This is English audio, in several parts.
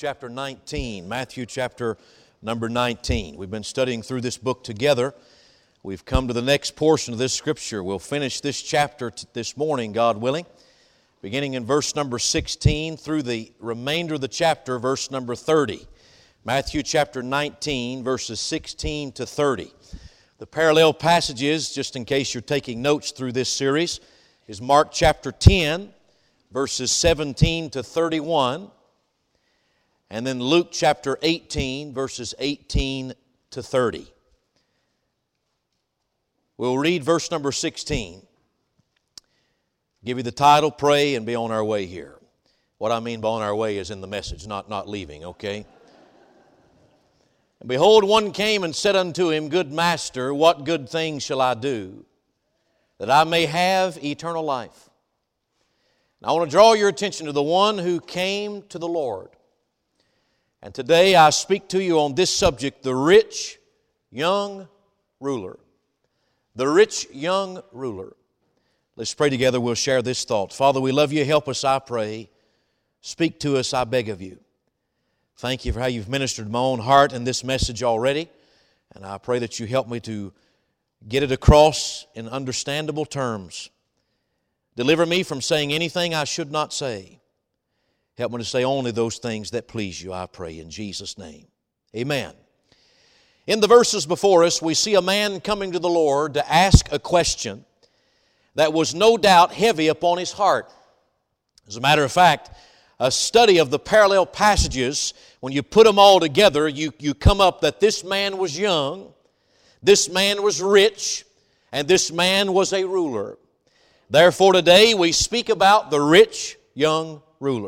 chapter 19. Matthew chapter number 19. We've been studying through this book together. We've come to the next portion of this scripture. We'll finish this chapter this morning, God willing, beginning in verse number 16 through the remainder of the chapter, verse number 30. Matthew chapter 19, verses 16 to 30. The parallel passages, just in case you're taking notes through this series, is Mark chapter 10, verses 17 to 31, and then Luke chapter 18, verses 18 to 30. We'll read verse number 16. Give you the title, Pray and Be on Our Way here. What I mean by on our way is in the message, not leaving, okay? And behold, one came and said unto him, Good Master, what good thing shall I do, that I may have eternal life? And I want to draw your attention to the one who came to the Lord. And today I speak to you on this subject, the rich young ruler. The rich young ruler. Let's pray together. We'll share this thought. Father, we love you. Help us, I pray. Speak to us, I beg of you. Thank you for how you've ministered my own heart in this message already. And I pray that you help me to get it across in understandable terms. Deliver me from saying anything I should not say. Help me to say only those things that please you, I pray, in Jesus' name. Amen. In the verses before us, we see a man coming to the Lord to ask a question that was no doubt heavy upon his heart. As a matter of fact, a study of the parallel passages, when you put them all together, you come up that this man was young, this man was rich, and this man was a ruler. Therefore today we speak about the rich young ruler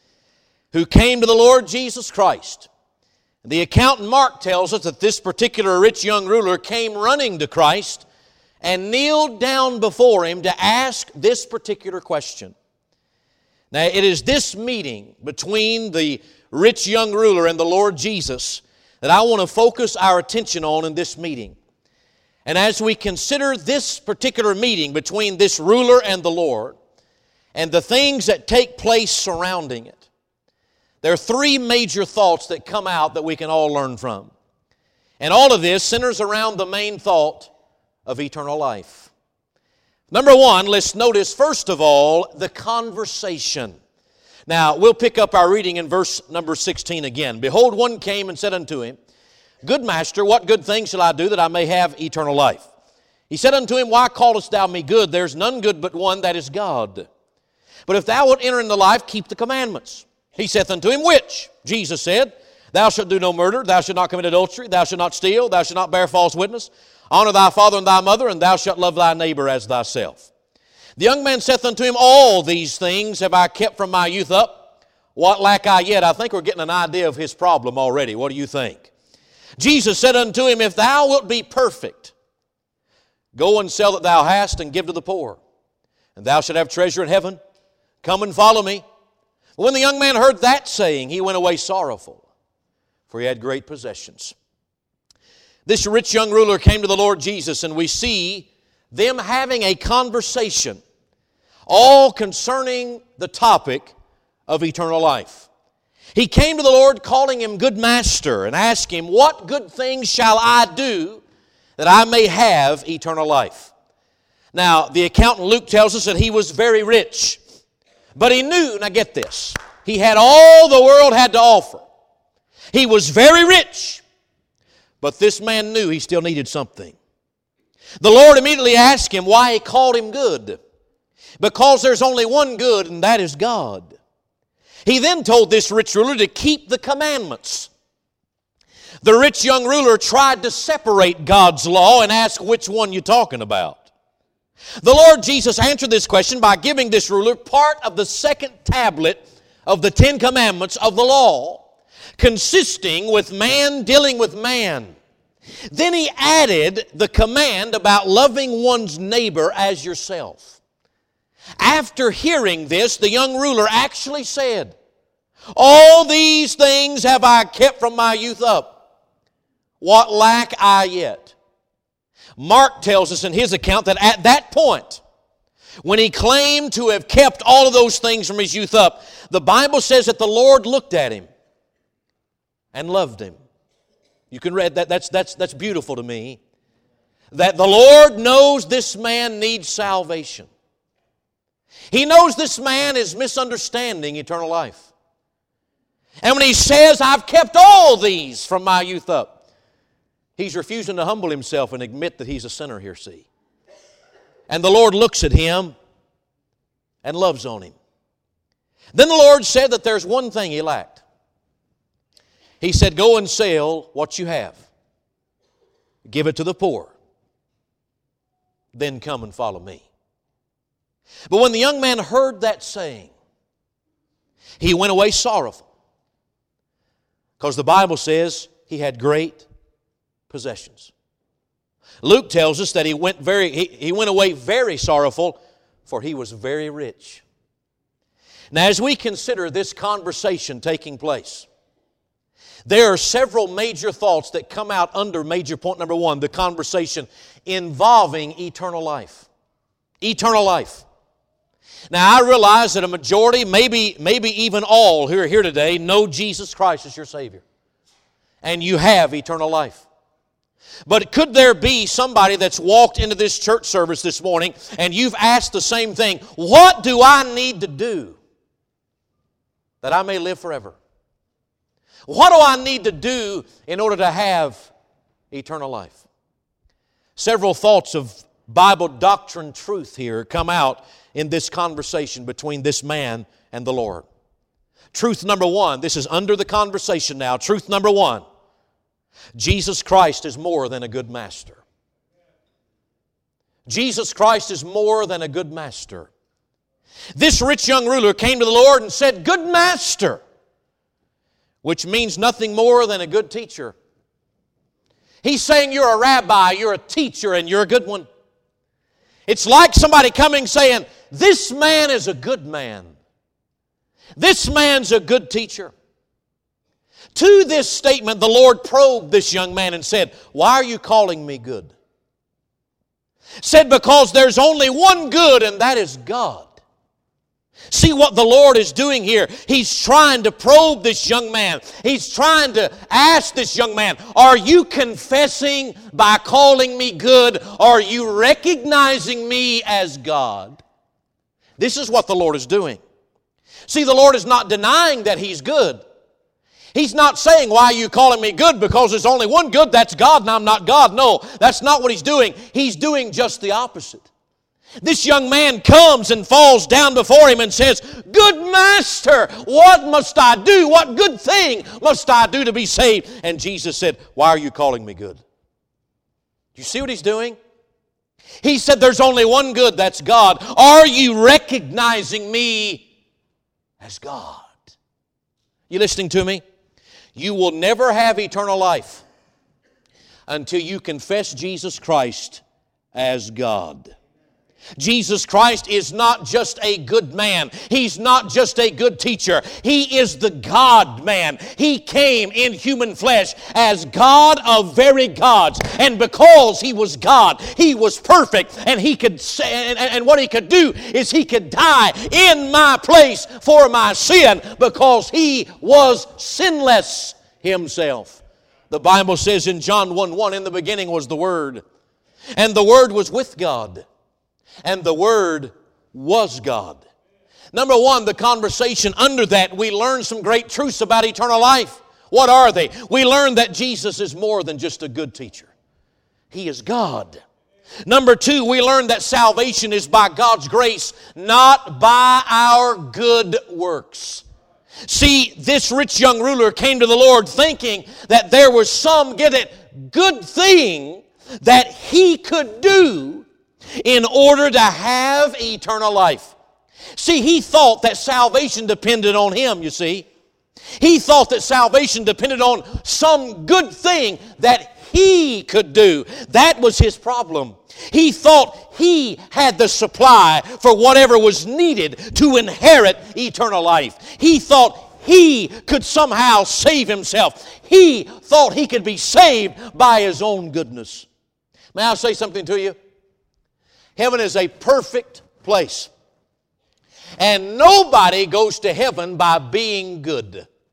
who came to the Lord Jesus Christ. The account in Mark tells us that this particular rich young ruler came running to Christ and kneeled down before Him to ask this particular question. Now, it is this meeting between the rich young ruler and the Lord Jesus that I want to focus our attention on in this meeting. And as we consider this particular meeting between this ruler and the Lord and the things that take place surrounding it, there are three major thoughts that come out that we can all learn from. And all of this centers around the main thought of eternal life. Number one, let's notice first of all the conversation. Now, we'll pick up our reading in verse number 16 again. Behold, one came and said unto him, Good Master, what good thing shall I do that I may have eternal life? He said unto him, Why callest thou me good? There's none good but one, that is God. But if thou wilt enter into life, keep the commandments. He saith unto him, Which? Jesus said, Thou shalt do no murder, thou shalt not commit adultery, thou shalt not steal, thou shalt not bear false witness, honor thy father and thy mother, and thou shalt love thy neighbor as thyself. The young man saith unto him, All these things have I kept from my youth up. What lack I yet? I think we're getting an idea of his problem already. What do you think? Jesus said unto him, If thou wilt be perfect, go and sell that thou hast and give to the poor, and thou shalt have treasure in heaven. Come and follow me. When the young man heard that saying, he went away sorrowful, for he had great possessions. This rich young ruler came to the Lord Jesus, and we see them having a conversation, all concerning the topic of eternal life. He came to the Lord calling Him Good Master and asked Him, What good things shall I do that I may have eternal life? Now, the account in Luke tells us that he was very rich. But he knew, now get this, he had all the world had to offer. He was very rich, but this man knew he still needed something. The Lord immediately asked him why He called him good. Because there's only one good, and that is God. He then told this rich ruler to keep the commandments. The rich young ruler tried to separate God's law and ask, which one you talking about? The Lord Jesus answered this question by giving this ruler part of the second tablet of the 10 Commandments of the law, consisting with man dealing with man. Then He added the command about loving one's neighbor as yourself. After hearing this, the young ruler actually said, All these things have I kept from my youth up. What lack I yet? Mark tells us in his account that at that point, when he claimed to have kept all of those things from his youth up, the Bible says that the Lord looked at him and loved him. You can read that. That's beautiful to me. That the Lord knows this man needs salvation. He knows this man is misunderstanding eternal life. And when he says, I've kept all these from my youth up, he's refusing to humble himself and admit that he's a sinner here, see. And the Lord looks at him and loves on him. Then the Lord said that there's one thing he lacked. He said, go and sell what you have. Give it to the poor. Then come and follow me. But when the young man heard that saying, he went away sorrowful. Because the Bible says he had great possessions. Luke tells us that he went away very sorrowful, for he was very rich. Now, as we consider this conversation taking place, there are several major thoughts that come out under major point number 1, the conversation involving eternal life. Eternal life. Now, I realize that a majority, maybe even all who are here today, know Jesus Christ as your Savior. And you have eternal life. But could there be somebody that's walked into this church service this morning and you've asked the same thing, what do I need to do that I may live forever? What do I need to do in order to have eternal life? Several thoughts of Bible doctrine truth here come out in this conversation between this man and the Lord. Truth number 1, this is under the conversation now. Truth number 1, Jesus Christ is more than a good master. Jesus Christ is more than a good master. This rich young ruler came to the Lord and said, good master, which means nothing more than a good teacher. He's saying you're a rabbi, you're a teacher, and you're a good one. It's like somebody coming saying, this man is a good man. This man's a good teacher. To this statement, the Lord probed this young man and said, why are you calling me good? Said, because there's only one good, and that is God. See what the Lord is doing here. He's trying to probe this young man. He's trying to ask this young man, are you confessing by calling me good? Are you recognizing me as God? This is what the Lord is doing. See, the Lord is not denying that He's good. He's not saying, why are you calling me good? Because there's only one good, that's God, and I'm not God. No, that's not what He's doing. He's doing just the opposite. This young man comes and falls down before him and says, good master, what must I do? What good thing must I do to be saved? And Jesus said, why are you calling me good? Do you see what He's doing? He said, there's only one good, that's God. Are you recognizing me as God? You listening to me? You will never have eternal life until you confess Jesus Christ as God. Jesus Christ is not just a good man. He's not just a good teacher. He is the God-man. He came in human flesh as God of very gods. And because He was God, He was perfect. And He could say, and what He could do is He could die in my place for my sin because He was sinless Himself. The Bible says in John 1:1, in the beginning was the Word, and the Word was with God, and the Word was God. Number 1, the conversation under that, we learn some great truths about eternal life. What are they? We learn that Jesus is more than just a good teacher. He is God. Number 2, we learn that salvation is by God's grace, not by our good works. See, this rich young ruler came to the Lord thinking that there was some, get it, good thing that he could do in order to have eternal life. See, he thought that salvation depended on him, you see. He thought that salvation depended on some good thing that he could do. That was his problem. He thought he had the supply for whatever was needed to inherit eternal life. He thought he could somehow save himself. He thought he could be saved by his own goodness. May I say something to you? Heaven is a perfect place. And nobody goes to heaven by being good.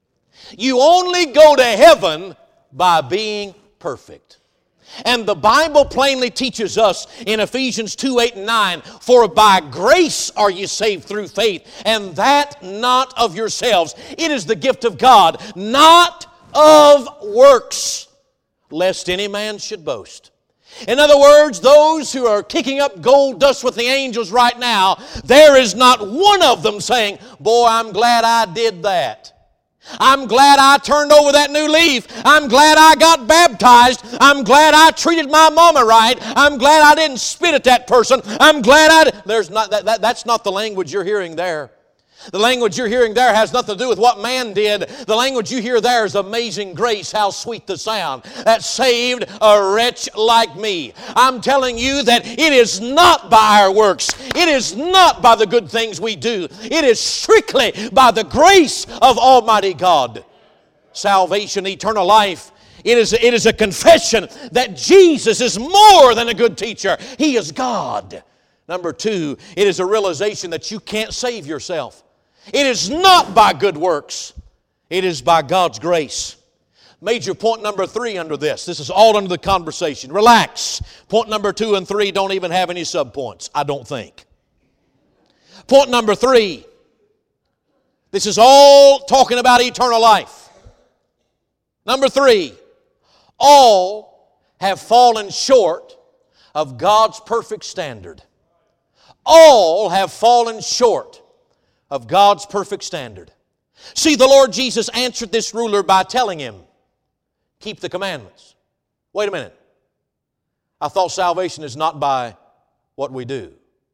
You only go to heaven by being perfect. And the Bible plainly teaches us in Ephesians 2:8 and 9, for by grace are you saved through faith, and that not of yourselves. It is the gift of God, not of works, lest any man should boast. In other words, those who are kicking up gold dust with the angels right now, there is not one of them saying, boy, I'm glad I did that. I'm glad I turned over that new leaf. I'm glad I got baptized. I'm glad I treated my mama right. I'm glad I didn't spit at that person. I'm glad that's not the language you're hearing there. The language you're hearing there has nothing to do with what man did. The language you hear there is amazing grace, how sweet the sound that saved a wretch like me. I'm telling you that it is not by our works. It is not by the good things we do. It is strictly by the grace of Almighty God. Salvation, eternal life. It is a confession that Jesus is more than a good teacher. He is God. Number two, it is a realization that you can't save yourself. It is not by good works. It is by God's grace. Major point number 3 under this. This is all under the conversation. Relax. Point number 2 and 3 don't even have any subpoints, I don't think. Point number 3. This is all talking about eternal life. Number 3. All have fallen short of God's perfect standard. All have fallen short of God's perfect standard. See, the Lord Jesus answered this ruler by telling him, keep the commandments. Wait a minute. I thought salvation is not by what we do.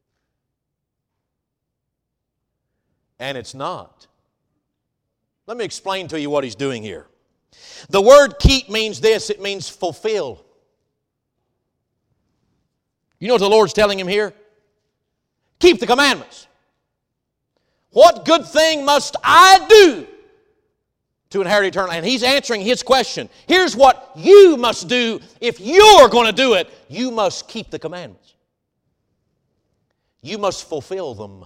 And it's not. Let me explain to you what he's doing here. The word keep means this. It means fulfill. You know what the Lord's telling him here? Keep the commandments. What good thing must I do to inherit eternal life? And he's answering his question. Here's what you must do if you're going to do it. You must keep the commandments. You must fulfill them.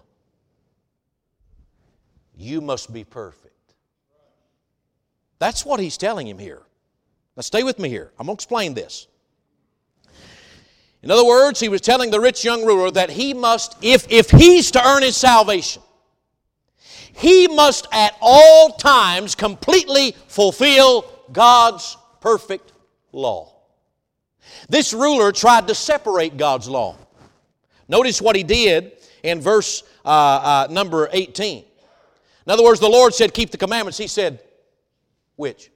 You must be perfect. That's what he's telling him here. Now stay with me here. I'm going to explain this. In other words, he was telling the rich young ruler that he must, if he's to earn his salvation, he must at all times completely fulfill God's perfect law. This ruler tried to separate God's law. Notice what he did in verse number 18. In other words, the Lord said, keep the commandments. He said, which?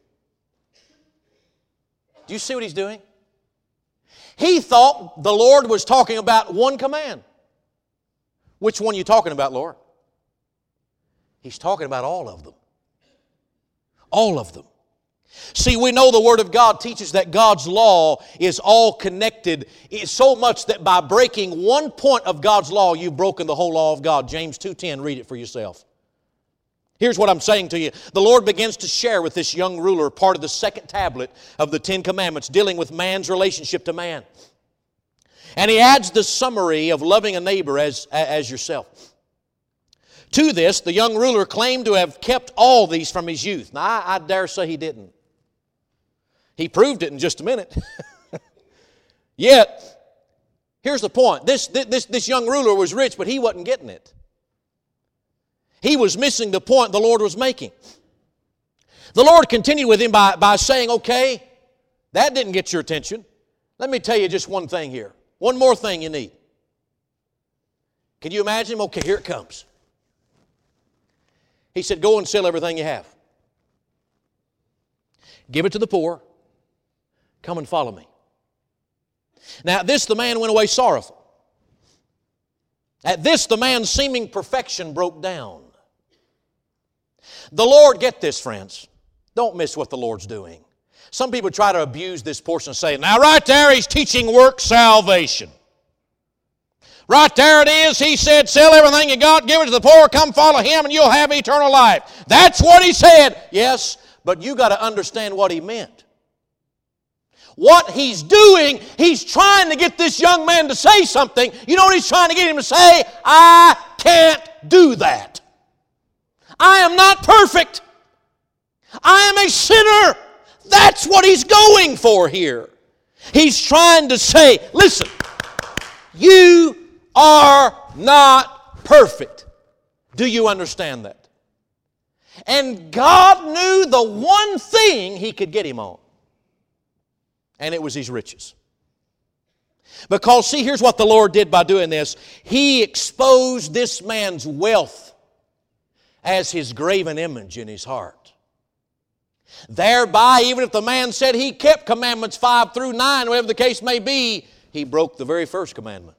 Do you see what he's doing? He thought the Lord was talking about one command. Which one are you talking about, Lord? He's talking about all of them. All of them. See, we know the Word of God teaches that God's law is all connected. It's so much that by breaking one point of God's law, you've broken the whole law of God. James 2:10, read it for yourself. Here's what I'm saying to you. The Lord begins to share with this young ruler part of the second tablet of the Ten Commandments dealing with man's relationship to man. And he adds the summary of loving a neighbor as yourself. To this, the young ruler claimed to have kept all these from his youth. Now, I dare say he didn't. He proved it in just a minute. Yet, here's the point. This young ruler was rich, but he wasn't getting it. He was missing the point the Lord was making. The Lord continued with him by saying, okay, that didn't get your attention. Let me tell you just one thing here. One more thing you need. Can you imagine? Okay, here it comes. He said, go and sell everything you have. Give it to the poor. Come and follow me. Now, at this the man went away sorrowful. At this the man's seeming perfection broke down. The Lord, get this, friends. Don't miss what the Lord's doing. Some people try to abuse this portion and say, now right there he's teaching work salvation. Right there it is. He said, sell everything you got, give it to the poor, come follow him, and you'll have eternal life. That's what he said. Yes, but you got to understand what he meant. What he's doing, he's trying to get this young man to say something. You know what he's trying to get him to say? I can't do that. I am not perfect. I am a sinner. That's what he's going for here. He's trying to say, listen, you are not perfect. Do you understand that? And God knew the one thing He could get him on. And it was his riches. Because, see, here's what the Lord did by doing this. He exposed this man's wealth as his graven image in his heart. Thereby, even if the man said he kept commandments 5 through 9, whatever the case may be, he broke the very first commandment.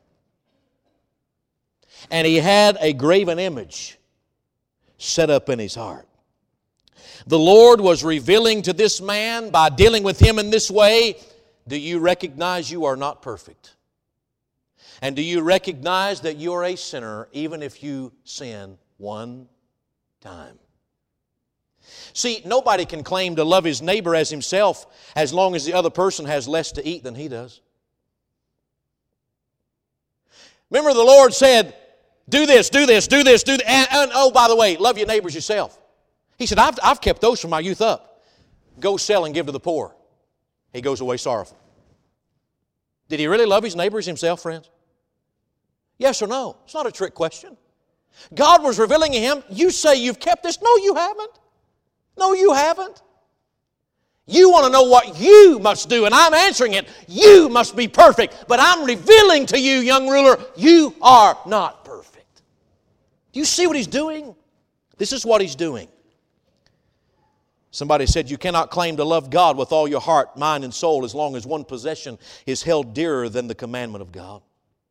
And he had a graven image set up in his heart. The Lord was revealing to this man by dealing with him in this way, do you recognize you are not perfect? And do you recognize that you're a sinner even if you sin one time? See, nobody can claim to love his neighbor as himself as long as the other person has less to eat than he does. Remember, the Lord said, do this, do this, do this, do that. And oh, by the way, love your neighbors yourself. He said, I've kept those from my youth up. Go sell and give to the poor. He goes away sorrowful. Did he really love his neighbors himself, friends? Yes or no? It's not a trick question. God was revealing to him, you say you've kept this. No, you haven't. No, you haven't. You want to know what you must do, and I'm answering it. You must be perfect. But I'm revealing to you, young ruler, you are not perfect. Do you see what he's doing? This is what he's doing. Somebody said you cannot claim to love God with all your heart, mind, and soul as long as one possession is held dearer than the commandment of God.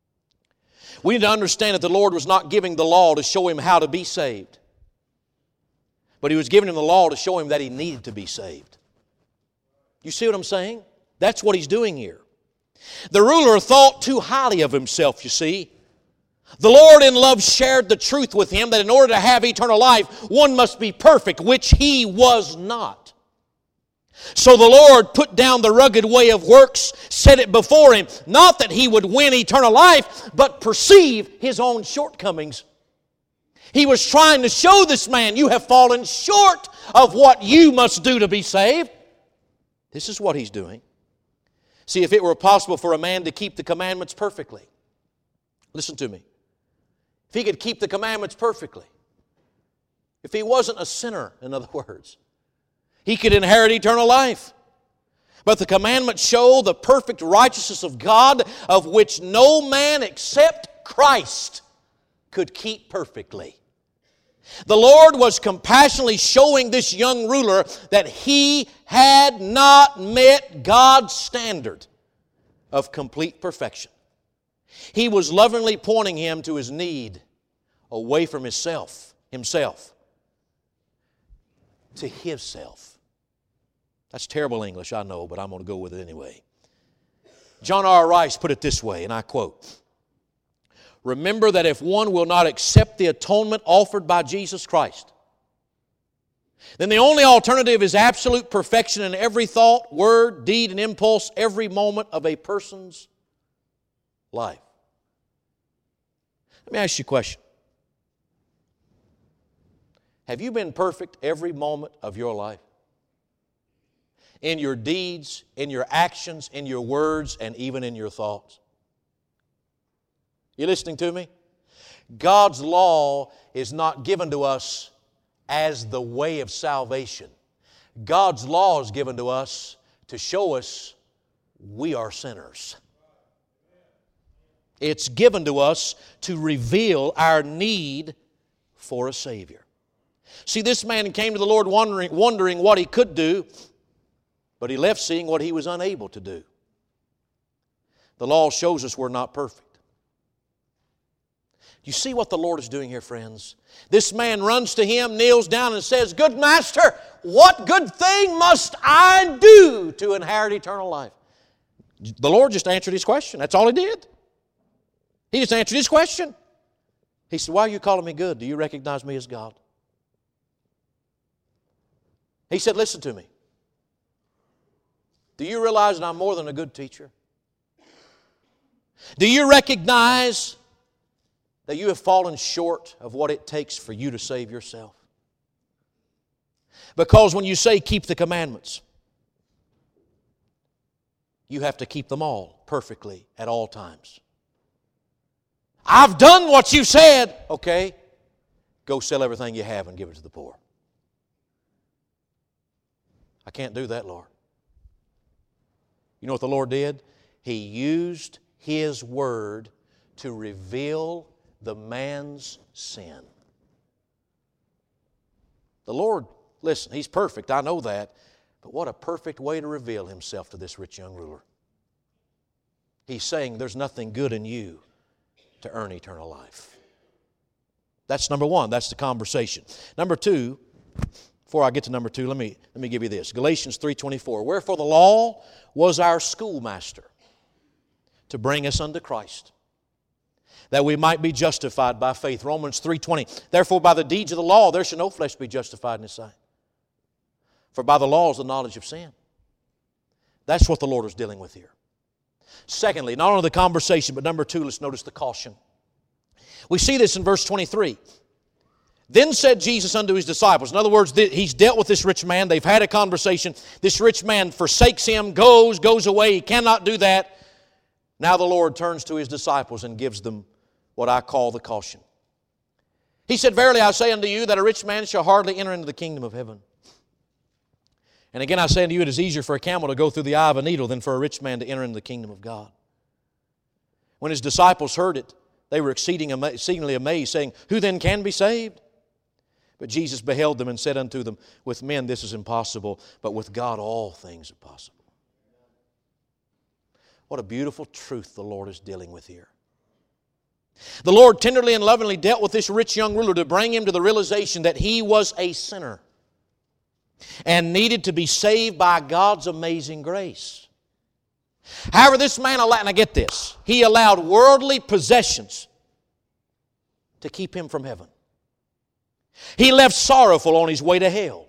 We need to understand that the Lord was not giving the law to show him how to be saved, but He was giving him the law to show him that he needed to be saved. You see what I'm saying? That's what He's doing here. The ruler thought too highly of himself, you see. The Lord in love shared the truth with him that in order to have eternal life, one must be perfect, which he was not. So the Lord put down the rugged way of works, set it before him, not that he would win eternal life, but perceive his own shortcomings. He was trying to show this man, you have fallen short of what you must do to be saved. This is what he's doing. See, if it were possible for a man to keep the commandments perfectly, listen to me. If he could keep the commandments perfectly, if he wasn't a sinner, in other words, he could inherit eternal life. But the commandments show the perfect righteousness of God, of which no man except Christ could keep perfectly. The Lord was compassionately showing this young ruler that he had not met God's standard of complete perfection. He was lovingly pointing him to his need away from himself to His self. That's terrible English, I know, but I'm going to go with it anyway. John R. Rice put it this way, and I quote, "Remember that if one will not accept the atonement offered by Jesus Christ, then the only alternative is absolute perfection in every thought, word, deed, and impulse, every moment of a person's life." Let me ask you a question. Have you been perfect every moment of your life? In your deeds, in your actions, in your words, and even in your thoughts? You listening to me? God's law is not given to us as the way of salvation. God's law is given to us to show us we are sinners. It's given to us to reveal our need for a Savior. See, this man came to the Lord wondering what he could do, but he left seeing what he was unable to do. The law shows us we're not perfect. You see what the Lord is doing here, friends? This man runs to Him, kneels down and says, "Good Master, what good thing must I do to inherit eternal life?" The Lord just answered his question. That's all He did. He just answered his question. He said, "Why are you calling me good? Do you recognize me as God?" He said, "Listen to me. Do you realize that I'm more than a good teacher? Do you recognize that you have fallen short of what it takes for you to save yourself? Because when you say keep the commandments, you have to keep them all perfectly at all times. I've done what you said. Okay, go sell everything you have and give it to the poor. I can't do that, Lord. You know what the Lord did? He used His Word to reveal the man's sin. The Lord, listen, He's perfect, I know that, but what a perfect way to reveal Himself to this rich young ruler. He's saying there's nothing good in you to earn eternal life. That's number one. That's the conversation. Number two, before I get to number two, let me give you this. Galatians 3:24. Wherefore the law was our schoolmaster to bring us unto Christ, that we might be justified by faith. Romans 3:20. Therefore by the deeds of the law there shall no flesh be justified in His sight. For by the law is the knowledge of sin. That's what the Lord is dealing with here. Secondly, not only the conversation, but number two, let's notice the caution. We see this in verse 23. Then said Jesus unto His disciples. In other words, He's dealt with this rich man. They've had a conversation. This rich man forsakes Him, goes away. He cannot do that. Now the Lord turns to His disciples and gives them what I call the caution. He said, Verily I say unto you that a rich man shall hardly enter into the kingdom of heaven. And again I say unto you, it is easier for a camel to go through the eye of a needle than for a rich man to enter into the kingdom of God. When His disciples heard it, they were exceedingly amazed, saying, Who then can be saved? But Jesus beheld them and said unto them, With men this is impossible, but with God all things are possible. What a beautiful truth the Lord is dealing with here. The Lord tenderly and lovingly dealt with this rich young ruler to bring him to the realization that he was a sinner and needed to be saved by God's amazing grace. However, this man allowed, and I get this, he allowed worldly possessions to keep him from heaven. He left sorrowful on his way to hell.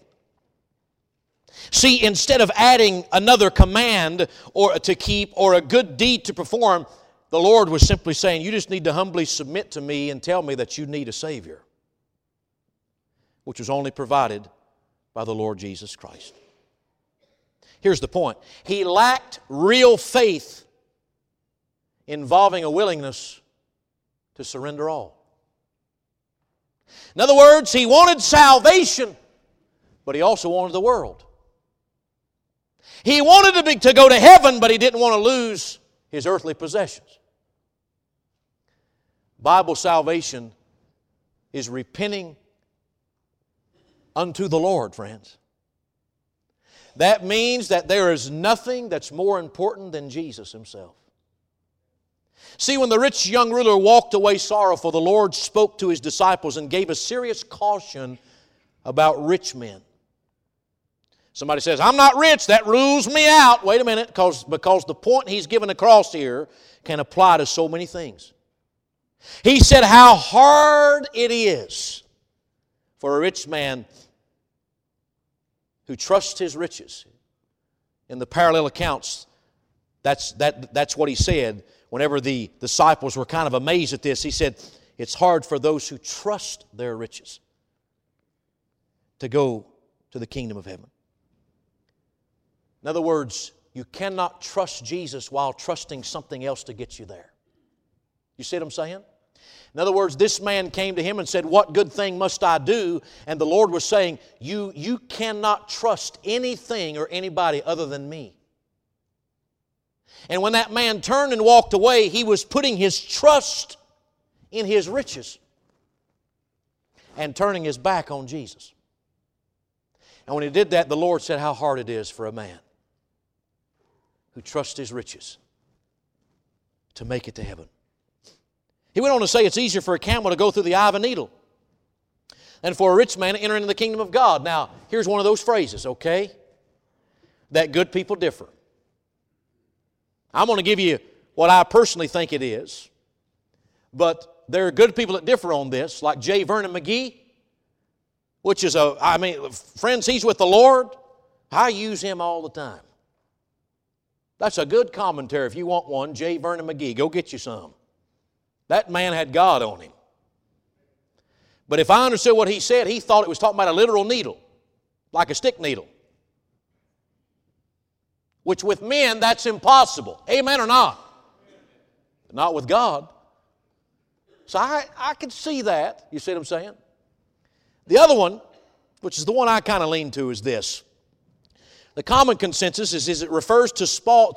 See, instead of adding another command or to keep or a good deed to perform, the Lord was simply saying, you just need to humbly submit to me and tell me that you need a Savior, which was only provided by the Lord Jesus Christ. Here's the point. He lacked real faith involving a willingness to surrender all. In other words, he wanted salvation, but he also wanted the world. He wanted to go to heaven, but he didn't want to lose his earthly possessions. Bible salvation is repenting unto the Lord, friends. That means that there is nothing that's more important than Jesus Himself. See, when the rich young ruler walked away sorrowful, the Lord spoke to His disciples and gave a serious caution about rich men. Somebody says, I'm not rich, that rules me out. Wait a minute, because the point He's given across here can apply to so many things. He said how hard it is for a rich man who trusts his riches. In the parallel accounts, that's what he said. Whenever the disciples were kind of amazed at this, he said, it's hard for those who trust their riches to go to the kingdom of heaven. In other words, you cannot trust Jesus while trusting something else to get you there. You see what I'm saying? In other words, this man came to Him and said, what good thing must I do? And the Lord was saying, you cannot trust anything or anybody other than me. And when that man turned and walked away, he was putting his trust in his riches and turning his back on Jesus. And when he did that, the Lord said how hard it is for a man who trusts his riches to make it to heaven. He went on to say it's easier for a camel to go through the eye of a needle than for a rich man to enter into the kingdom of God. Now, here's one of those phrases, okay, that good people differ. I'm going to give you what I personally think it is, but there are good people that differ on this, like J. Vernon McGee, which is friends, he's with the Lord. I use him all the time. That's a good commentary if you want one. J. Vernon McGee, go get you some. That man had God on him. But if I understood what he said, he thought it was talking about a literal needle. like a stick needle. Which with men, that's impossible. Amen or not? But not with God. So I can see that. You see what I'm saying? The other one, which is the one I kind of lean to, is this. The common consensus is it refers to small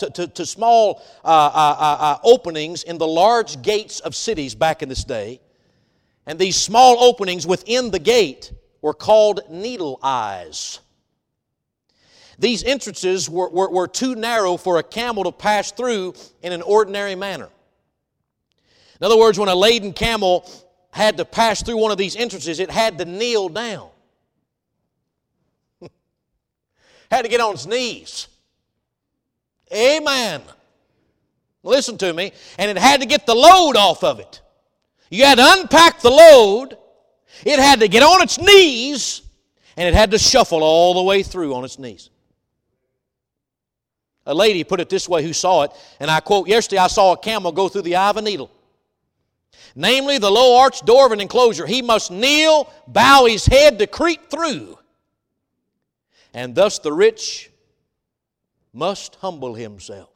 openings in the large gates of cities back in this day. And these small openings within the gate were called needle eyes. These entrances were too narrow for a camel to pass through in an ordinary manner. In other words, when a laden camel had to pass through one of these entrances, it had to kneel down. Had to get on its knees. Amen. Listen to me. And it had to get the load off of it. You had to unpack the load. It had to get on its knees. And it had to shuffle all the way through on its knees. A lady put it this way who saw it, and I quote, "Yesterday I saw a camel go through the eye of a needle. Namely, the low arched door of an enclosure. He must kneel, bow his head to creep through. And thus the rich must humble himself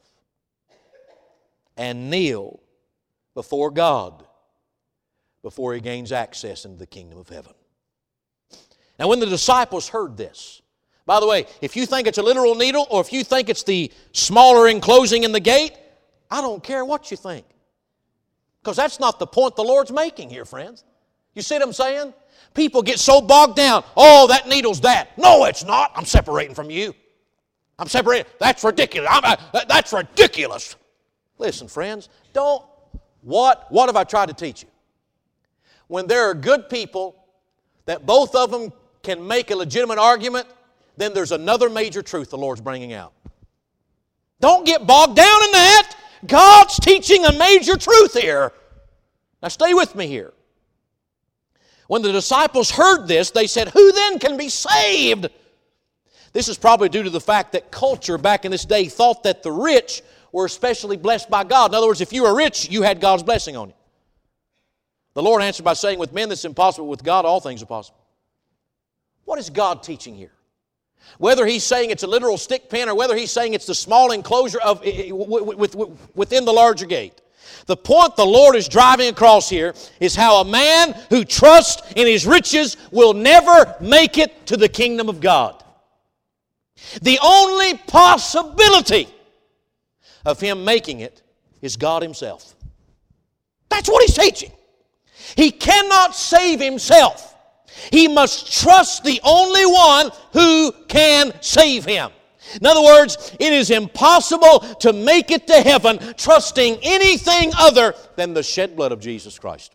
and kneel before God before he gains access into the kingdom of heaven." Now when the disciples heard this, by the way, if you think it's a literal needle or if you think it's the smaller enclosing in the gate, I don't care what you think. Because that's not the point the Lord's making here, friends. You see what I'm saying? People get so bogged down. Oh, that needle's that. No, it's not. I'm separating from you. I'm separating. That's ridiculous. That's ridiculous. Listen, friends, what have I tried to teach you? When there are good people that both of them can make a legitimate argument, then there's another major truth the Lord's bringing out. Don't get bogged down in that. God's teaching a major truth here. Now stay with me here. When the disciples heard this, they said, "Who then can be saved?" This is probably due to the fact that culture back in this day thought that the rich were especially blessed by God. In other words, if you were rich, you had God's blessing on you. The Lord answered by saying, "With men this is impossible, with God all things are possible." What is God teaching here? Whether He's saying it's a literal stick pin or whether He's saying it's the small enclosure within the larger gate. The point the Lord is driving across here is how a man who trusts in his riches will never make it to the kingdom of God. The only possibility of him making it is God Himself. That's what He's teaching. He cannot save himself. He must trust the only one who can save him. In other words, it is impossible to make it to heaven trusting anything other than the shed blood of Jesus Christ.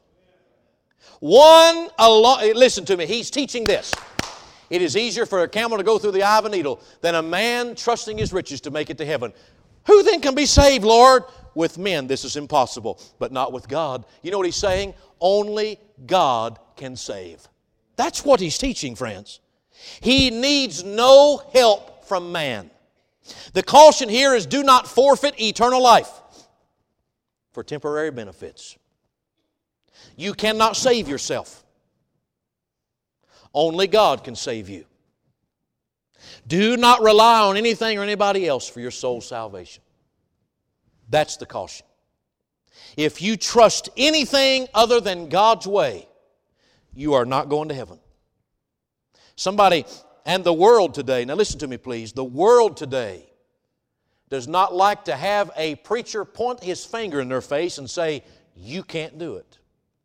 Listen to me, He's teaching this. It is easier for a camel to go through the eye of a needle than a man trusting his riches to make it to heaven. Who then can be saved, Lord? With men this is impossible, but not with God. You know what He's saying? Only God can save. That's what He's teaching, friends. He needs no help from man. The caution here is do not forfeit eternal life for temporary benefits. You cannot save yourself. Only God can save you. Do not rely on anything or anybody else for your soul's salvation. That's the caution. If you trust anything other than God's way, you are not going to heaven. Somebody, and the world today, now listen to me please, the world today does not like to have a preacher point his finger in their face and say, "You can't do it."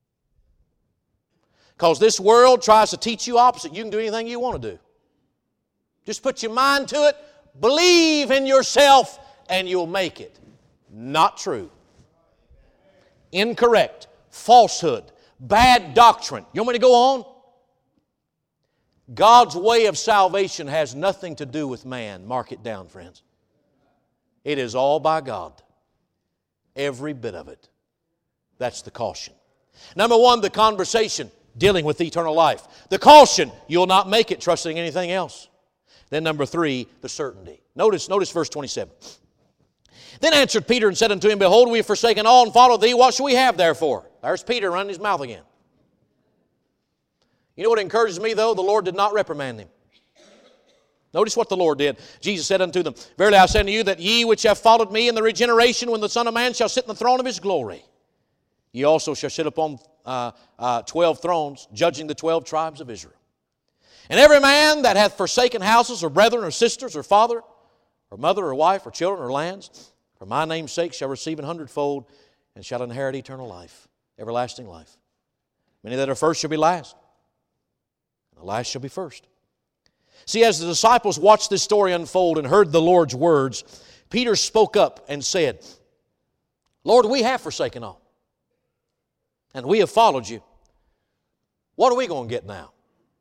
Because this world tries to teach you opposite. You can do anything you want to do. Just put your mind to it, believe in yourself, and you'll make it. Not true. Incorrect. Falsehood. Bad doctrine. You want me to go on? God's way of salvation has nothing to do with man. Mark it down, friends. It is all by God. Every bit of it. That's the caution. Number one, the conversation dealing with eternal life. The caution, you'll not make it trusting anything else. Then number three, the certainty. Notice verse 27. Then answered Peter and said unto him, Behold, we have forsaken all and followed thee. What shall we have therefore? There's Peter running his mouth again. You know what encourages me though? The Lord did not reprimand him. Notice what the Lord did. Jesus said unto them, Verily I say unto you, that ye which have followed me in the regeneration, when the Son of Man shall sit in the throne of His glory, ye also shall sit upon 12 thrones, judging the 12 tribes of Israel. And every man that hath forsaken houses, or brethren, or sisters, or father, or mother, or wife, or children, or lands, for my name's sake shall receive 100-fold, and shall inherit eternal life, everlasting life. Many that are first shall be last, and the last shall be first. See, as the disciples watched this story unfold and heard the Lord's words, Peter spoke up and said, Lord, we have forsaken all, and we have followed you. What are we going to get now?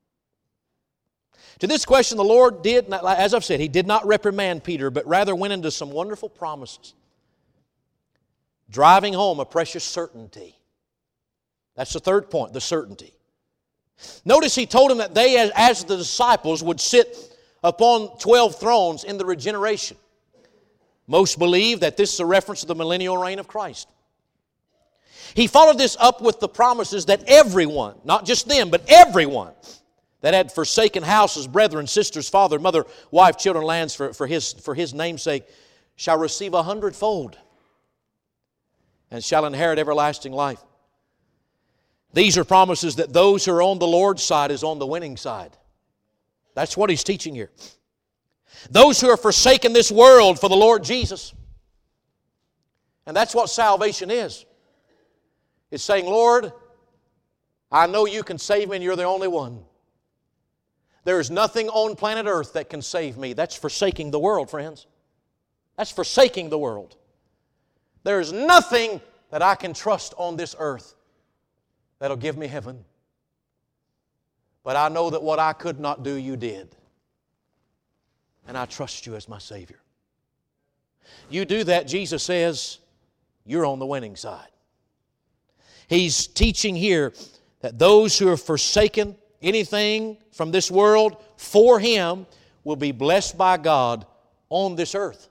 To this question, the Lord did, as I've said, He did not reprimand Peter, but rather went into some wonderful promises, driving home a precious certainty. That's the third point, the certainty. Notice He told him that they, as the disciples, would sit upon 12 thrones in the regeneration. Most believe that this is a reference to the millennial reign of Christ. He followed this up with the promises that everyone, not just them, but everyone that had forsaken houses, brethren, sisters, father, mother, wife, children, lands for his namesake, shall receive 100-fold and shall inherit everlasting life. These are promises that those who are on the Lord's side is on the winning side. That's what He's teaching here. Those who are forsaken this world for the Lord Jesus. And that's what salvation is. It's saying, Lord, I know You can save me and You're the only one. There is nothing on planet Earth that can save me. That's forsaking the world, friends. That's forsaking the world. There is nothing that I can trust on this earth that'll give me heaven. But I know that what I could not do, You did. And I trust You as my Savior. You do that, Jesus says, you're on the winning side. He's teaching here that those who have forsaken anything from this world for Him will be blessed by God on this earth.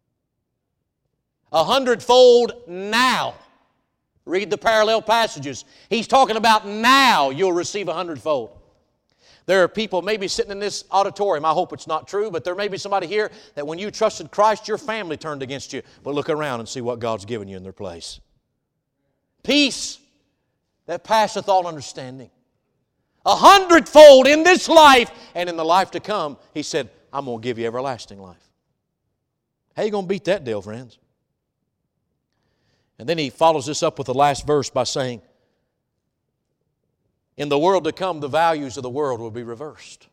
100-fold now. Read the parallel passages. He's talking about now you'll receive 100-fold. There are people maybe sitting in this auditorium, I hope it's not true, but there may be somebody here that when you trusted Christ, your family turned against you. But look around and see what God's given you in their place. Peace that passeth all understanding. 100-fold in this life and in the life to come. He said, I'm going to give you everlasting life. How are you going to beat that deal, friends? And then he follows this up with the last verse by saying, in the world to come, the values of the world will be reversed.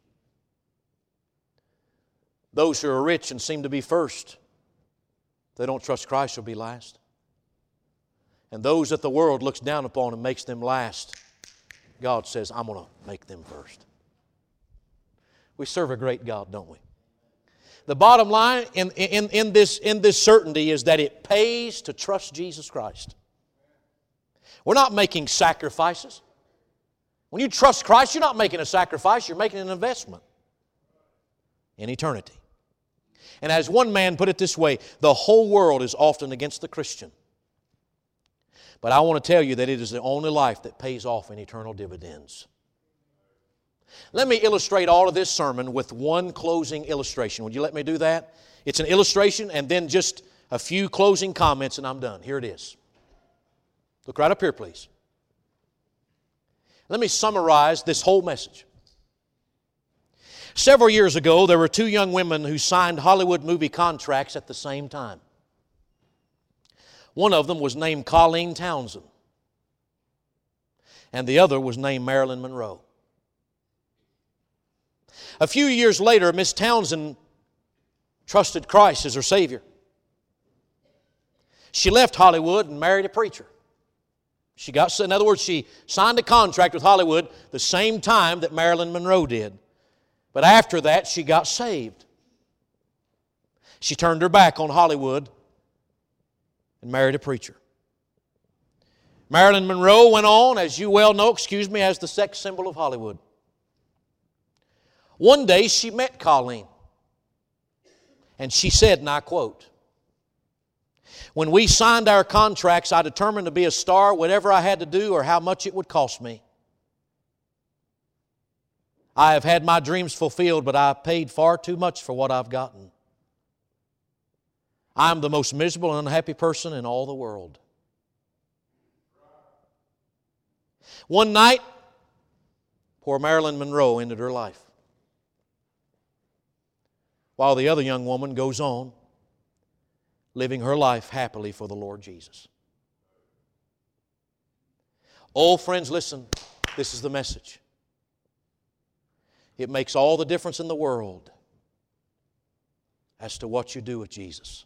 Those who are rich and seem to be first, if they don't trust Christ, will be last. And those that the world looks down upon and makes them last, God says, I'm going to make them first. We serve a great God, don't we? The bottom line in this certainty is that it pays to trust Jesus Christ. We're not making sacrifices. When you trust Christ, you're not making a sacrifice, you're making an investment in eternity. And as one man put it this way, the whole world is often against the Christian. But I want to tell you that it is the only life that pays off in eternal dividends. Let me illustrate all of this sermon with one closing illustration. Would you let me do that? It's an illustration and then just a few closing comments and I'm done. Here it is. Look right up here, please. Let me summarize this whole message. Several years ago, there were two young women who signed Hollywood movie contracts at the same time. One of them was named Colleen Townsend, and the other was named Marilyn Monroe. A few years later, Miss Townsend trusted Christ as her Savior. She left Hollywood and married a preacher. In other words, she signed a contract with Hollywood the same time that Marilyn Monroe did. But after that, she got saved. She turned her back on Hollywood and married a preacher. Marilyn Monroe went on, as you well know, as the sex symbol of Hollywood. One day she met Colleen, and she said, and I quote, "When we signed our contracts, I determined to be a star, whatever I had to do or how much it would cost me. I have had my dreams fulfilled, but I paid far too much for what I've gotten. I'm the most miserable and unhappy person in all the world. One night, poor Marilyn Monroe ended her life, while the other young woman goes on living her life happily for the Lord Jesus. Oh, friends, listen, this is the message. It makes all the difference in the world as to what you do with Jesus.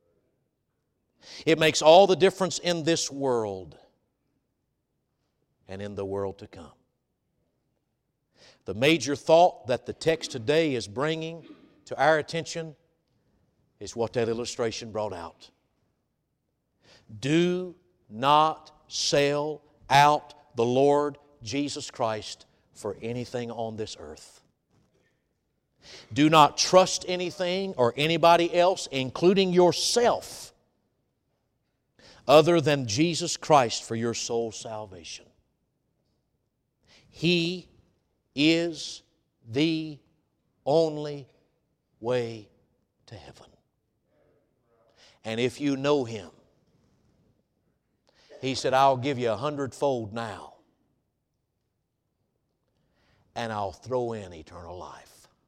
It makes all the difference in this world and in the world to come. The major thought that the text today is bringing to our attention is what that illustration brought out. Do not sell out the Lord Jesus Christ for anything on this earth. Do not trust anything or anybody else, including yourself, other than Jesus Christ for your soul's salvation. He is the only way to heaven. And if you know Him, He said, I'll give you 100-fold now, and I'll throw in eternal life.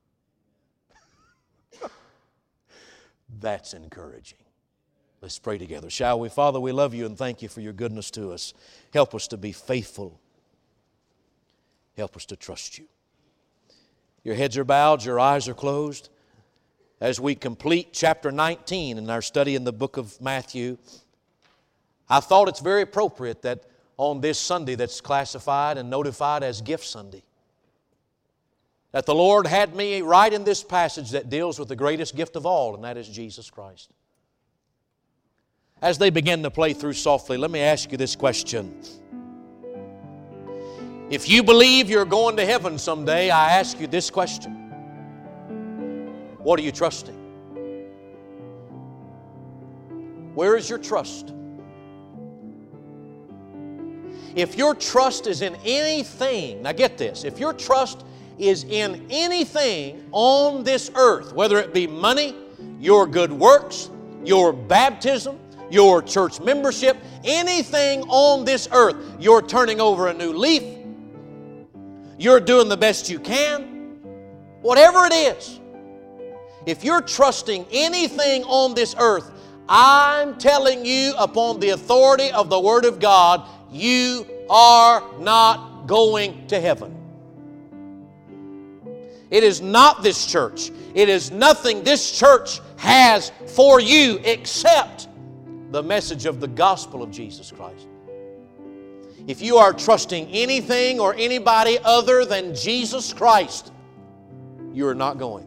That's encouraging. Let's pray together, shall we? Father, we love You and thank You for Your goodness to us. Help us to be faithful. Help us to trust You. Your heads are bowed, your eyes are closed. As we complete chapter 19 in our study in the book of Matthew, I thought it's very appropriate that on this Sunday that's classified and notified as Gift Sunday, that the Lord had me right in this passage that deals with the greatest gift of all, and that is Jesus Christ. As they begin to play through softly, let me ask you this question. If you believe you're going to heaven someday, I ask you this question. What are you trusting? Where is your trust? If your trust is in anything, now get this, if your trust is in anything on this earth, whether it be money, your good works, your baptism, your church membership, anything on this earth, you're turning over a new leaf, you're doing the best you can, whatever it is, if you're trusting anything on this earth, I'm telling you upon the authority of the Word of God, you are not going to heaven. It is not this church. It is nothing this church has for you except the message of the gospel of Jesus Christ. If you are trusting anything or anybody other than Jesus Christ, you are not going.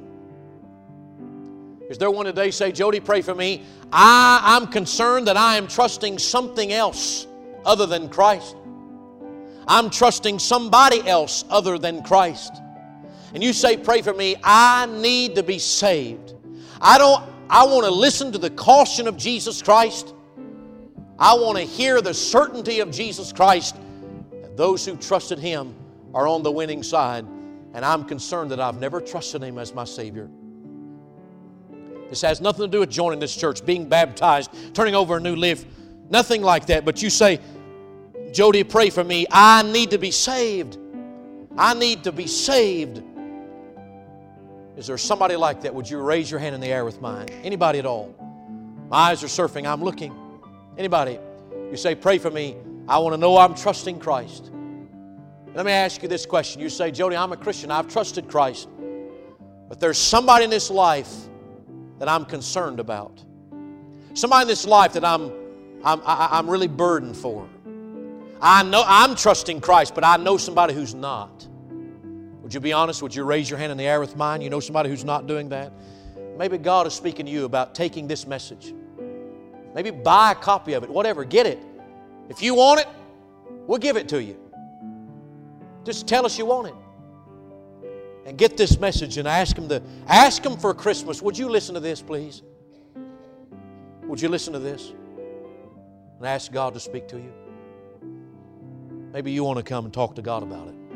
Is there one today say, Jody, pray for me. I'm concerned that I am trusting something else other than Christ. I'm trusting somebody else other than Christ. And you say, pray for me, I need to be saved. I want to listen to the caution of Jesus Christ. I want to hear the certainty of Jesus Christ. That those who trusted Him are on the winning side. And I'm concerned that I've never trusted Him as my Savior. This has nothing to do with joining this church, being baptized, turning over a new leaf. Nothing like that. But you say, Jody, pray for me. I need to be saved. I need to be saved. Is there somebody like that? Would you raise your hand in the air with mine? Anybody at all? My eyes are surfing. I'm looking. Anybody? You say, pray for me. I want to know I'm trusting Christ. Let me ask you this question. You say, Jody, I'm a Christian. I've trusted Christ. But there's somebody in this life that I'm concerned about. Somebody in this life that I'm really burdened for. I know I'm trusting Christ, but I know somebody who's not. Would you be honest? Would you raise your hand in the air with mine? You know somebody who's not doing that? Maybe God is speaking to you about taking this message. Maybe buy a copy of it, whatever, get it. If you want it, we'll give it to you. Just tell us you want it. And get this message and ask Him for Christmas. Would you listen to this, please? Would you listen to this? And ask God to speak to you? Maybe you want to come and talk to God about it.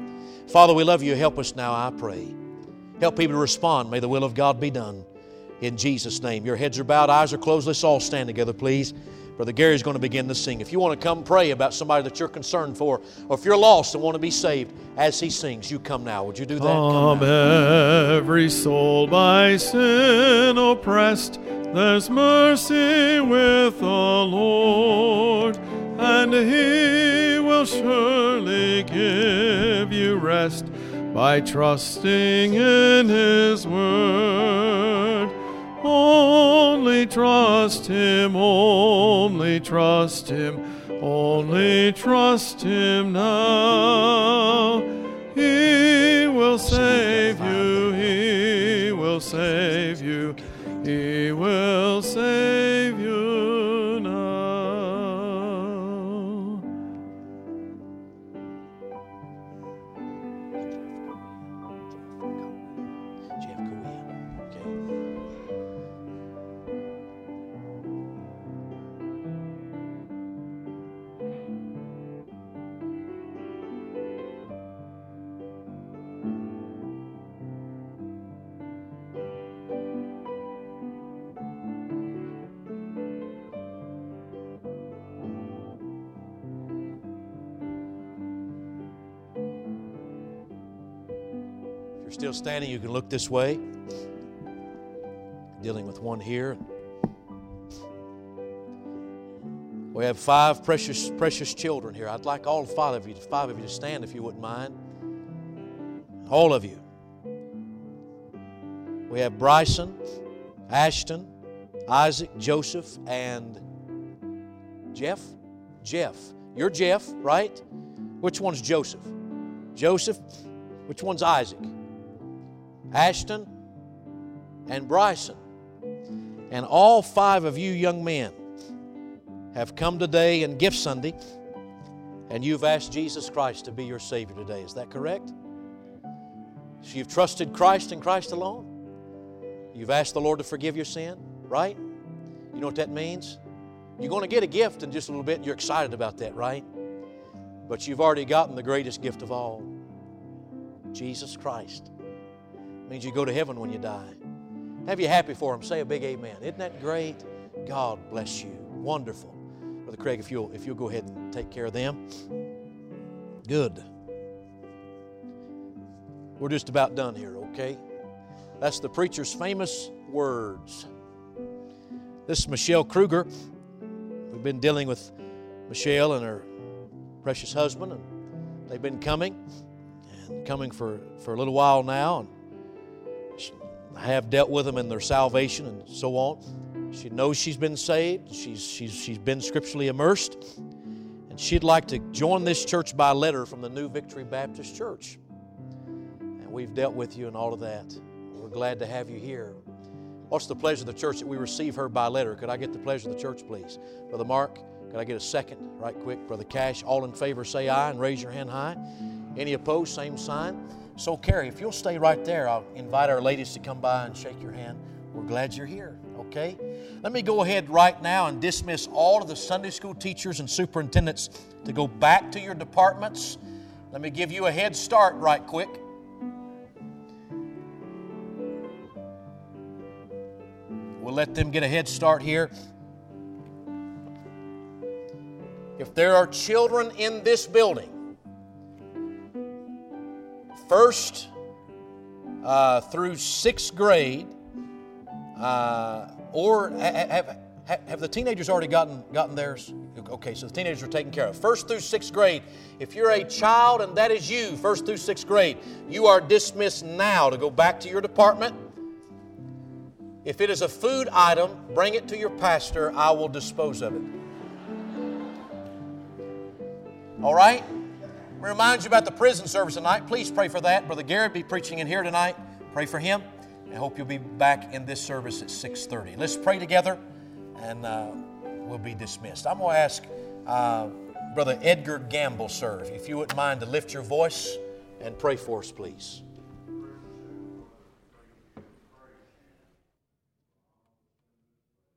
Father, we love you. Help us now, I pray. Help people to respond. May the will of God be done. In Jesus' name. Your heads are bowed, eyes are closed. Let's all stand together, please. Brother Gary's going to begin to sing. If you want to come pray about somebody that you're concerned for, or if you're lost and want to be saved as he sings, you come now. Would you do that? Come every soul by sin oppressed, there's mercy with the Lord, and He will surely give you rest by trusting in His word. Only trust Him, only trust Him, only trust Him now. He will save you, He will save you, He will save you now. Jeff, go in. Okay. If you're still standing, you can look this way. Dealing with one here. We have 5 precious children here. I'd like all 5 of you to stand if you wouldn't mind. All of you. We have Bryson, Ashton, Isaac, Joseph, and Jeff. Jeff. You're Jeff, right? Which one's Joseph? Joseph. Which one's Isaac? Ashton and Bryson. And all 5 of you young men have come today in Gift Sunday, and you've asked Jesus Christ to be your Savior today. Is that correct? So you've trusted Christ and Christ alone? You've asked the Lord to forgive your sin, right? You know what that means? You're going to get a gift in just a little bit, and you're excited about that, right? But you've already gotten the greatest gift of all, Jesus Christ. It means you go to heaven when you die. Have you happy for Him? Say a big amen. Isn't that great? God bless you. Wonderful. Brother Craig, if you'll go ahead and take care of them. Good. We're just about done here, okay? That's the preacher's famous words. This is Michelle Kruger. We've been dealing with Michelle and her precious husband, and they've been coming for a little while now, and I have dealt with them in their salvation and so on. She knows she's been saved. She's been scripturally immersed, and she'd like to join this church by letter from the New Victory Baptist Church. And we've dealt with you and all of that. We're glad to have you here. What's the pleasure of the church that we receive her by letter? Could I get the pleasure of the church, please? Brother Mark, could I get a second right quick? Brother Cash, all in favor say aye and raise your hand high. Any opposed, same sign. So Carrie, if you'll stay right there, I'll invite our ladies to come by and shake your hand. We're glad you're here, okay? Let me go ahead right now and dismiss all of the Sunday school teachers and superintendents to go back to your departments. Let me give you a head start right quick. We'll let them get a head start here. If there are children in this building, first through 6th grade, or have the teenagers already gotten theirs? Okay, so the teenagers are taken care of. 1st through 6th grade, if you're a child and that is you, 1st through 6th grade, you are dismissed now to go back to your department. If it is a food item, bring it to your pastor. I will dispose of it. All right? Remind you about the prison service tonight. Please pray for that. Brother Garrett will be preaching in here tonight. Pray for him. I hope you'll be back in this service at 6:30. Let's pray together, and we'll be dismissed. I'm going to ask Brother Edgar Gamble, sir, if you wouldn't mind to lift your voice and pray for us, please.